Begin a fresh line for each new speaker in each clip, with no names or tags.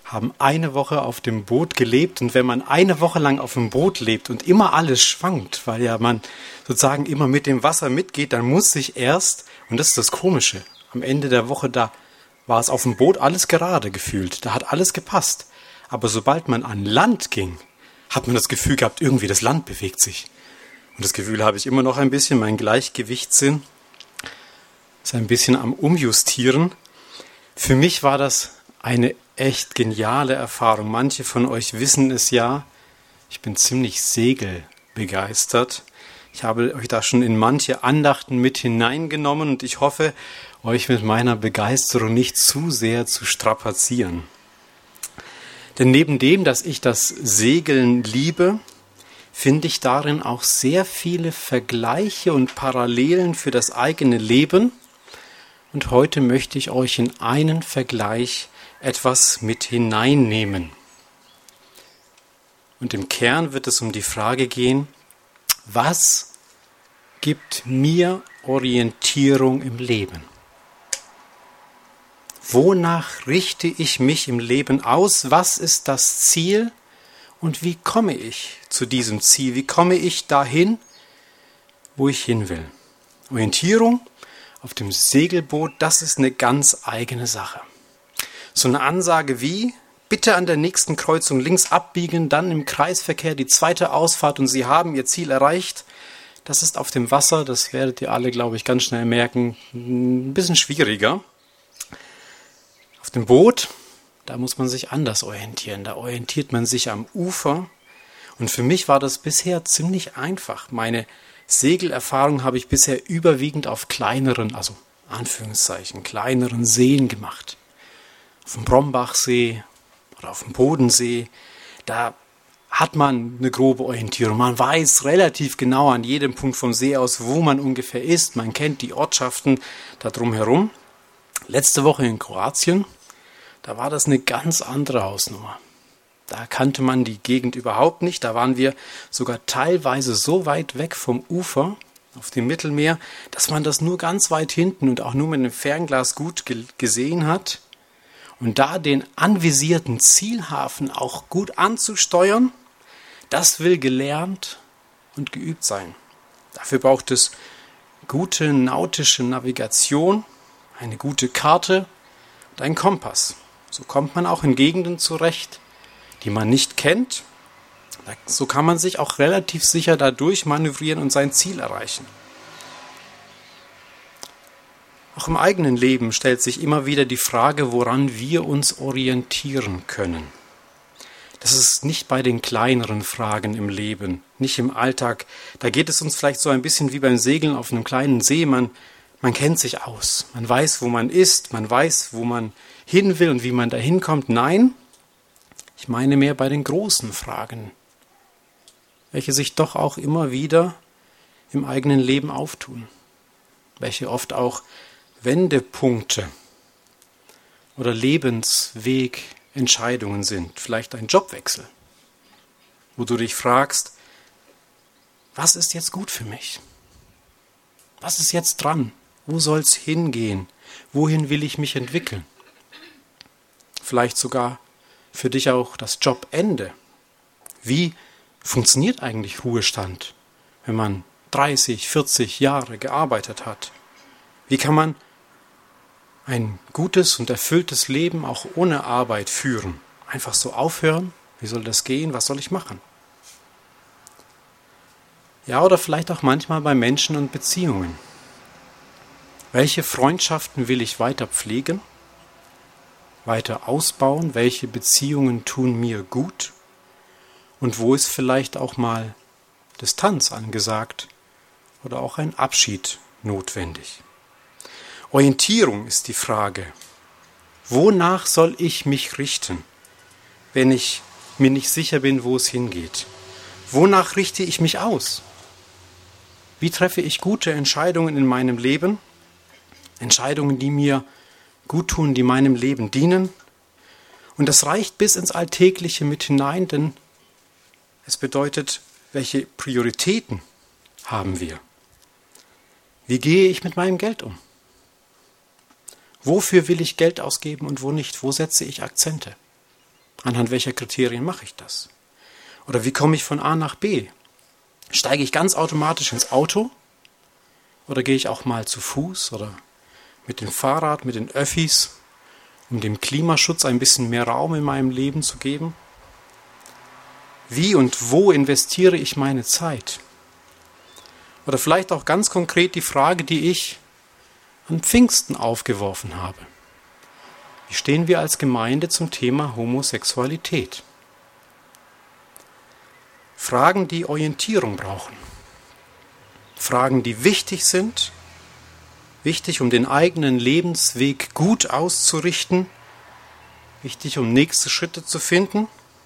haben eine Woche auf dem Boot gelebt. Und wenn man eine Woche lang auf dem Boot lebt und immer alles schwankt, weil ja man sozusagen immer mit dem Wasser mitgeht, dann muss sich erst, und das ist das Komische, am Ende der Woche, da war es auf dem Boot alles gerade gefühlt. Da hat alles gepasst. Aber sobald man an Land ging, hat man das Gefühl gehabt, irgendwie das Land bewegt sich. Und das Gefühl habe ich immer noch ein bisschen, mein Gleichgewichtssinn ist ein bisschen am Umjustieren. Für mich war das eine echt geniale Erfahrung. Manche von euch wissen es ja. Ich bin ziemlich segelbegeistert. Ich habe euch da schon in manche Andachten mit hineingenommen und ich hoffe, euch mit meiner Begeisterung nicht zu sehr zu strapazieren. Denn neben dem, dass ich das Segeln liebe, finde ich darin auch sehr viele Vergleiche und Parallelen für das eigene Leben. Und heute möchte ich euch in einen Vergleich etwas mit hineinnehmen. Und im Kern wird es um die Frage gehen, was gibt mir Orientierung im Leben? Wonach richte ich mich im Leben aus? Was ist das Ziel? Und wie komme ich zu diesem Ziel? Wie komme ich dahin, wo ich hin will? Orientierung auf dem Segelboot, das ist eine ganz eigene Sache. So eine Ansage wie, bitte an der nächsten Kreuzung links abbiegen, dann im Kreisverkehr die zweite Ausfahrt und Sie haben Ihr Ziel erreicht. Das ist auf dem Wasser, das werdet ihr alle, glaube ich, ganz schnell merken, ein bisschen schwieriger. Auf dem Boot, da muss man sich anders orientieren. Da orientiert man sich am Ufer. Und für mich war das bisher ziemlich einfach. Meine Segelerfahrung habe ich bisher überwiegend auf kleineren, also Anführungszeichen, kleineren Seen gemacht. Auf dem Brombachsee oder auf dem Bodensee, da hat man eine grobe Orientierung. Man weiß relativ genau an jedem Punkt vom See aus, wo man ungefähr ist. Man kennt die Ortschaften da drumherum. Letzte Woche in Kroatien, da war das eine ganz andere Hausnummer. Da kannte man die Gegend überhaupt nicht. Da waren wir sogar teilweise so weit weg vom Ufer auf dem Mittelmeer, dass man das nur ganz weit hinten und auch nur mit einem Fernglas gut gesehen hat. Und da den anvisierten Zielhafen auch gut anzusteuern, das will gelernt und geübt sein. Dafür braucht es gute nautische Navigation, eine gute Karte und einen Kompass. So kommt man auch in Gegenden zurecht, die man nicht kennt. So kann man sich auch relativ sicher dadurch manövrieren und sein Ziel erreichen. Auch im eigenen Leben stellt sich immer wieder die Frage, woran wir uns orientieren können. Das ist nicht bei den kleineren Fragen im Leben, nicht im Alltag. Da geht es uns vielleicht so ein bisschen wie beim Segeln auf einem kleinen See. Man kennt sich aus, man weiß, wo man ist, man weiß, wo man hin will und wie man da hinkommt. Nein, ich meine mehr bei den großen Fragen, welche sich doch auch immer wieder im eigenen Leben auftun, welche oft auch Wendepunkte oder Lebenswegentscheidungen sind, vielleicht ein Jobwechsel, wo du dich fragst, was ist jetzt gut für mich? Was ist jetzt dran? Wo soll es hingehen? Wohin will ich mich entwickeln? Vielleicht sogar für dich auch das Jobende. Wie funktioniert eigentlich Ruhestand, wenn man 30, 40 Jahre gearbeitet hat? Wie kann man ein gutes und erfülltes Leben auch ohne Arbeit führen? Einfach so aufhören? Wie soll das gehen? Was soll ich machen? Ja, oder vielleicht auch manchmal bei Menschen und Beziehungen. Welche Freundschaften will ich weiter pflegen, weiter ausbauen? Welche Beziehungen tun mir gut? Und wo ist vielleicht auch mal Distanz angesagt oder auch ein Abschied notwendig? Orientierung ist die Frage. Wonach soll ich mich richten, wenn ich mir nicht sicher bin, wo es hingeht? Wonach richte ich mich aus? Wie treffe ich gute Entscheidungen in meinem Leben? Entscheidungen, die mir gut tun, die meinem Leben dienen. Und das reicht bis ins Alltägliche mit hinein, denn es bedeutet, welche Prioritäten haben wir? Wie gehe ich mit meinem Geld um? Wofür will ich Geld ausgeben und wo nicht? Wo setze ich Akzente? Anhand welcher Kriterien mache ich das? Oder wie komme ich von A nach B? Steige ich ganz automatisch ins Auto? Oder gehe ich auch mal zu Fuß oder mit dem Fahrrad, mit den Öffis, um dem Klimaschutz ein bisschen mehr Raum in meinem Leben zu geben? Wie und wo investiere ich meine Zeit? Oder vielleicht auch ganz konkret die Frage, die ich an Pfingsten aufgeworfen habe. Wie stehen wir als Gemeinde zum Thema Homosexualität? Fragen, die Orientierung brauchen. Fragen, die wichtig sind, wichtig, um den eigenen Lebensweg gut auszurichten, wichtig, um nächste Schritte zu finden.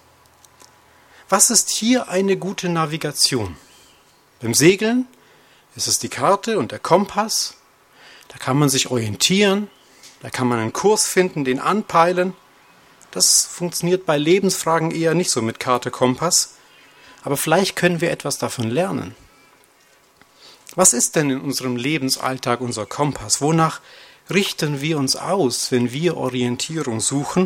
Was ist hier eine gute Navigation? Beim Segeln ist es die Karte und der Kompass. Da kann man sich orientieren, da kann man einen Kurs finden, den anpeilen. Das funktioniert bei Lebensfragen eher nicht so mit Karte, Kompass. Aber vielleicht können wir etwas davon lernen. Was ist denn in unserem Lebensalltag unser Kompass? Wonach richten wir uns aus, wenn wir Orientierung suchen?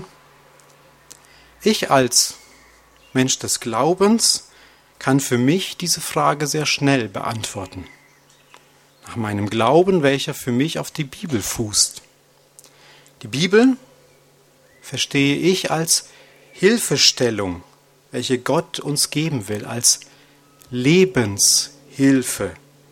Ich als Mensch des Glaubens kann für mich diese Frage sehr schnell beantworten. Nach meinem Glauben, welcher für mich auf die Bibel fußt. Die Bibel verstehe ich als Hilfestellung, welche Gott uns geben will, als Lebenshilfe,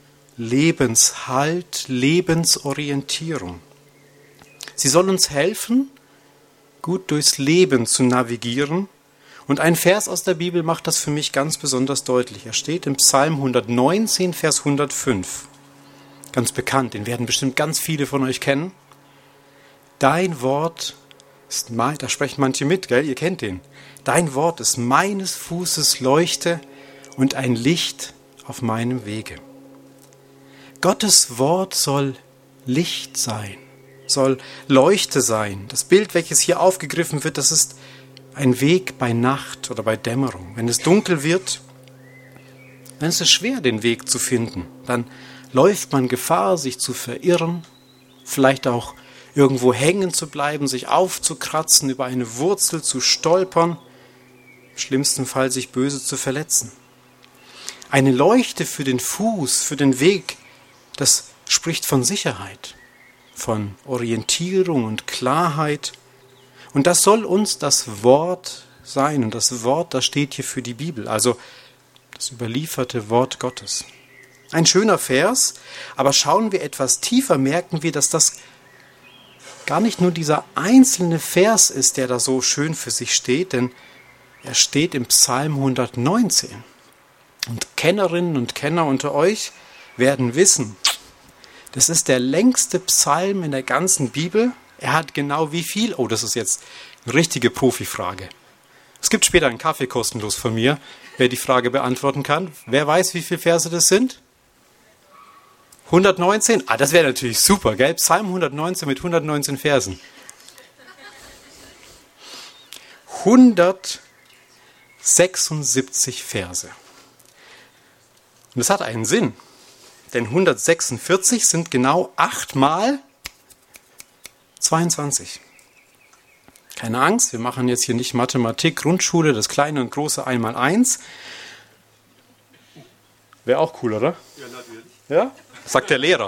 Lebenshalt, Lebensorientierung. Sie soll uns helfen, gut durchs Leben zu navigieren. Und ein Vers aus der Bibel macht das für mich ganz besonders deutlich. Er steht im Psalm 119, Vers 105. Ganz bekannt, den werden bestimmt ganz viele von euch kennen. Dein Wort ist da sprechen manche mit, gell? Ihr kennt den. Dein Wort ist meines Fußes Leuchte und ein Licht auf meinem Wege. Gottes Wort soll Licht sein, soll Leuchte sein. Das Bild, welches hier aufgegriffen wird, das ist ein Weg bei Nacht oder bei Dämmerung. Wenn es dunkel wird, dann ist es schwer, den Weg zu finden. Dann läuft man Gefahr, sich zu verirren, vielleicht auch irgendwo hängen zu bleiben, sich aufzukratzen, über eine Wurzel zu stolpern, im schlimmsten Fall sich böse zu verletzen. Eine Leuchte für den Fuß, für den Weg, das spricht von Sicherheit, von Orientierung und Klarheit. Und das soll uns das Wort sein. Und das Wort, das steht hier für die Bibel, also das überlieferte Wort Gottes. Ein schöner Vers, aber schauen wir etwas tiefer, merken wir, dass das gar nicht nur dieser einzelne Vers ist, der da so schön für sich steht, denn er steht im Psalm 119. Und Kennerinnen und Kenner unter euch werden wissen, das ist der längste Psalm in der ganzen Bibel. Er hat genau wie viel? Oh, das ist jetzt eine richtige Profifrage. Es gibt später einen Kaffee kostenlos von mir, wer die Frage beantworten kann. Wer weiß, wie viele Verse das sind? 119? Ah, das wäre natürlich super, gell? Psalm 119 mit 119 Versen. 176 Verse. Und das hat einen Sinn, denn 146 sind genau 8 mal 22. Keine Angst, wir machen jetzt hier nicht Mathematik, Grundschule, das kleine und große 1x1. Wäre auch cool, oder?
Ja, natürlich.
Ja? Sagt der Lehrer.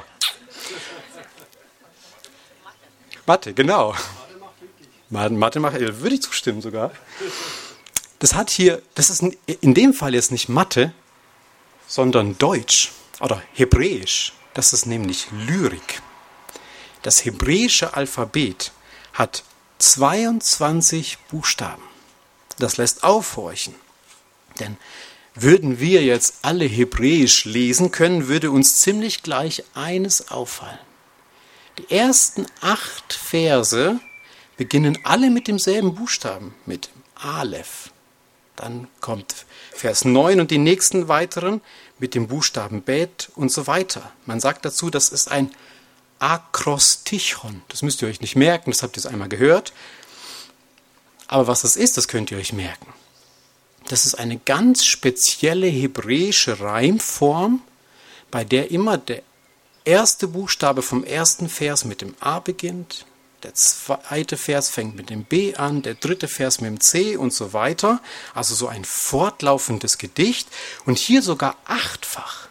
Mathe, genau. Mathe macht, würde ich zustimmen sogar. Das ist in dem Fall jetzt nicht Mathe, sondern Deutsch oder Hebräisch. Das ist nämlich Lyrik. Das hebräische Alphabet hat 22 Buchstaben. Das lässt aufhorchen. Denn würden wir jetzt alle Hebräisch lesen können, würde uns ziemlich gleich eines auffallen. Die ersten 8 Verse beginnen alle mit demselben Buchstaben, mit Aleph. Dann kommt Vers 9 und die nächsten weiteren mit dem Buchstaben Bet und so weiter. Man sagt dazu, das ist ein Akrostichon. Das müsst ihr euch nicht merken, das habt ihr jetzt einmal gehört. Aber was das ist, das könnt ihr euch merken. Das ist eine ganz spezielle hebräische Reimform, bei der immer der erste Buchstabe vom ersten Vers mit dem A beginnt, der zweite Vers fängt mit dem B an, der dritte Vers mit dem C und so weiter. Also so ein fortlaufendes Gedicht und hier sogar 8-fach.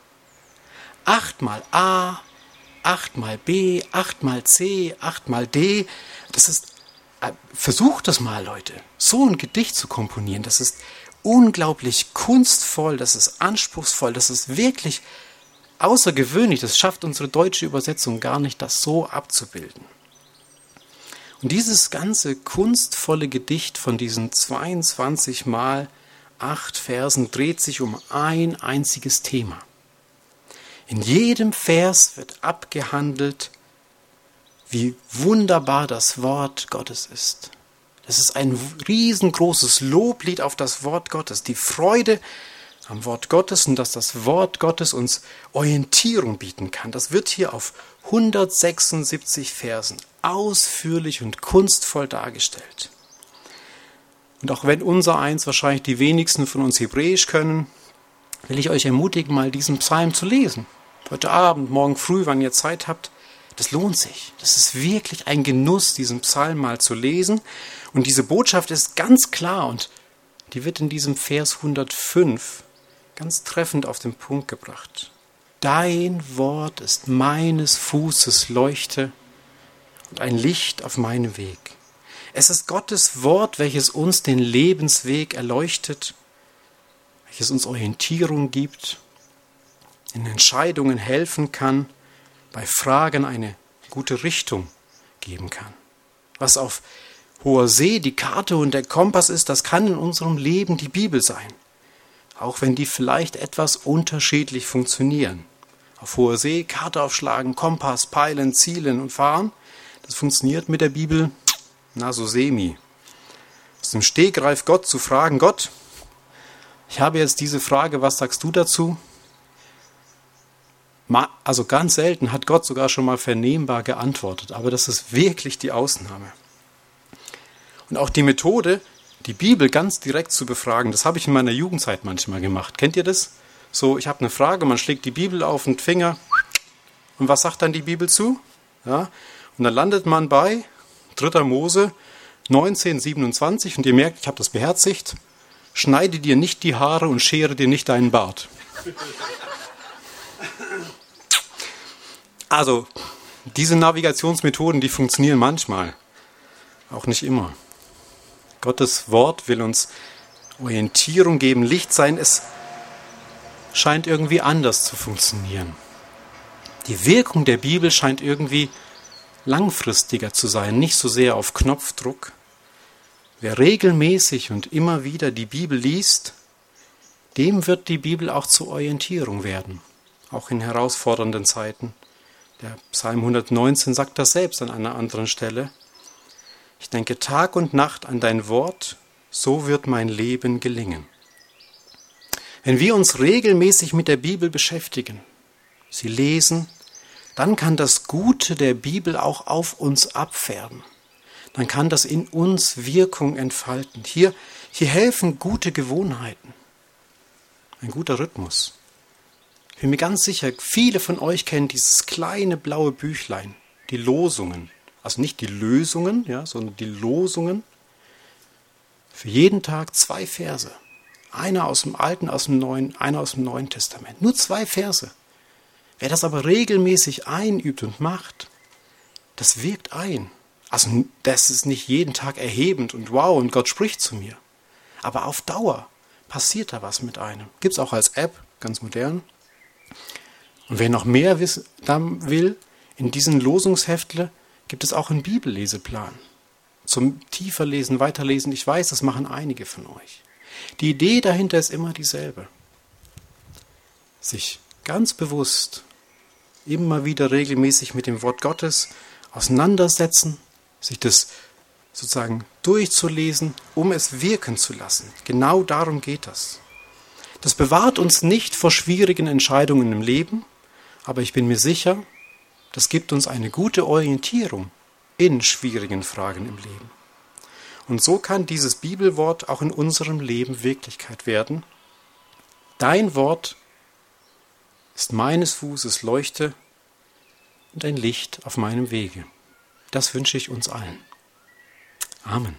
8 mal A, 8 mal B, 8 mal C, 8 mal D. Das ist, versucht das mal, Leute, so ein Gedicht zu komponieren. Das ist unglaublich kunstvoll, das ist anspruchsvoll, das ist wirklich außergewöhnlich. Das schafft unsere deutsche Übersetzung gar nicht, das so abzubilden. Und dieses ganze kunstvolle Gedicht von diesen 22 mal 8 Versen dreht sich um ein einziges Thema. In jedem Vers wird abgehandelt, wie wunderbar das Wort Gottes ist. Das ist ein riesengroßes Loblied auf das Wort Gottes, die Freude am Wort Gottes und dass das Wort Gottes uns Orientierung bieten kann. Das wird hier auf 176 Versen ausführlich und kunstvoll dargestellt. Und auch wenn unser eins wahrscheinlich die wenigsten von uns Hebräisch können, will ich euch ermutigen, mal diesen Psalm zu lesen. Heute Abend, morgen früh, wann ihr Zeit habt. Das lohnt sich. Das ist wirklich ein Genuss, diesen Psalm mal zu lesen. Und diese Botschaft ist ganz klar und die wird in diesem Vers 105 ganz treffend auf den Punkt gebracht. Dein Wort ist meines Fußes Leuchte und ein Licht auf meinem Weg. Es ist Gottes Wort, welches uns den Lebensweg erleuchtet, welches uns Orientierung gibt, in Entscheidungen helfen kann, bei Fragen eine gute Richtung geben kann. Was auf hoher See die Karte und der Kompass ist, das kann in unserem Leben die Bibel sein. Auch wenn die vielleicht etwas unterschiedlich funktionieren. Auf hoher See Karte aufschlagen, Kompass, peilen, zielen und fahren, das funktioniert mit der Bibel, so semi. Aus dem Stegreif Gott zu fragen, Gott, ich habe jetzt diese Frage, was sagst du dazu? Also ganz selten hat Gott sogar schon mal vernehmbar geantwortet, aber das ist wirklich die Ausnahme. Und auch die Methode, die Bibel ganz direkt zu befragen, das habe ich in meiner Jugendzeit manchmal gemacht. Kennt ihr das? So, ich habe eine Frage, man schlägt die Bibel auf den Finger und was sagt dann die Bibel zu? Ja, und dann landet man bei 3. Mose 19:27 und ihr merkt, ich habe das beherzigt, schneide dir nicht die Haare und schere dir nicht deinen Bart. Also, diese Navigationsmethoden, die funktionieren manchmal, auch nicht immer. Gottes Wort will uns Orientierung geben, Licht sein. Es scheint irgendwie anders zu funktionieren. Die Wirkung der Bibel scheint irgendwie langfristiger zu sein, nicht so sehr auf Knopfdruck. Wer regelmäßig und immer wieder die Bibel liest, dem wird die Bibel auch zur Orientierung werden, auch in herausfordernden Zeiten. Der Psalm 119 sagt das selbst an einer anderen Stelle. Ich denke Tag und Nacht an dein Wort, so wird mein Leben gelingen. Wenn wir uns regelmäßig mit der Bibel beschäftigen, sie lesen, dann kann das Gute der Bibel auch auf uns abfärben. Dann kann das in uns Wirkung entfalten. Hier helfen gute Gewohnheiten, ein guter Rhythmus. Ich bin mir ganz sicher, viele von euch kennen dieses kleine blaue Büchlein, die Losungen. Also nicht die Lösungen, ja, sondern die Losungen. Für jeden Tag 2 Verse. Einer aus dem Alten, einer aus dem Neuen Testament. Nur 2 Verse. Wer das aber regelmäßig einübt und macht, das wirkt ein. Also das ist nicht jeden Tag erhebend und wow und Gott spricht zu mir. Aber auf Dauer passiert da was mit einem. Gibt es auch als App, ganz modern. Und wer noch mehr wissen will, in diesen Losungsheftle gibt es auch einen Bibelleseplan. Zum tiefer lesen, weiterlesen, ich weiß, das machen einige von euch. Die Idee dahinter ist immer dieselbe. Sich ganz bewusst, immer wieder regelmäßig mit dem Wort Gottes auseinandersetzen, sich das sozusagen durchzulesen, um es wirken zu lassen. Genau darum geht das. Das bewahrt uns nicht vor schwierigen Entscheidungen im Leben, aber ich bin mir sicher, das gibt uns eine gute Orientierung in schwierigen Fragen im Leben. Und so kann dieses Bibelwort auch in unserem Leben Wirklichkeit werden. Dein Wort ist meines Fußes Leuchte und ein Licht auf meinem Wege. Das wünsche ich uns allen. Amen.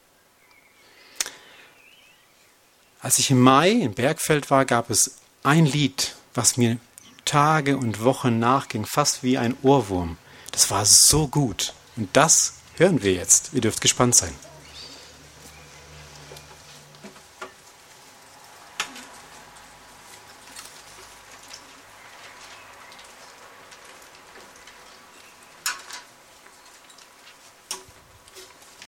Als ich im Mai in Bergfeld war, gab es ein Lied, was mir Tage und Wochen nachging, fast wie ein Ohrwurm. Das war so gut. Und das hören wir jetzt. Ihr dürft gespannt sein.